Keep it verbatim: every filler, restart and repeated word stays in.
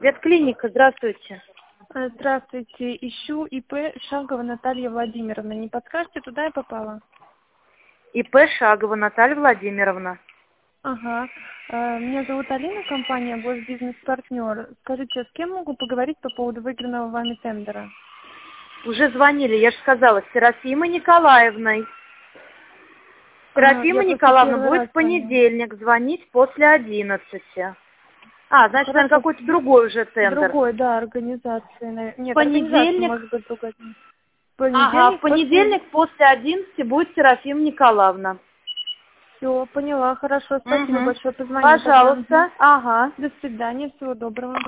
Ветклиника, здравствуйте. Э, Здравствуйте, ищу ИП Шагова Наталья Владимировна. Не подскажете, туда я попала? ИП Шагова Наталья Владимировна. Ага. Э, Меня зовут Алина, компания Госбизнес-партнер. Скажите, с кем могу поговорить по поводу выигранного вами тендера? Уже звонили, я же сказала, с Серафимой Николаевной. А, Серафима я просто Николаевна первый раз будет в звоню. понедельник звонить после одиннадцати. А, значит, наверное, Хорошо. какой-то другой уже тендер. Другой, да, организации. навер- В Нет, организация понедельник, может быть другая. В ага, в понедельник после... понедельник после одиннадцати будет Серафима Николаевна. Все, поняла, хорошо, спасибо Угу. большое, позвоню тогда. Мгм. Пожалуйста, ага. До свидания, всего доброго.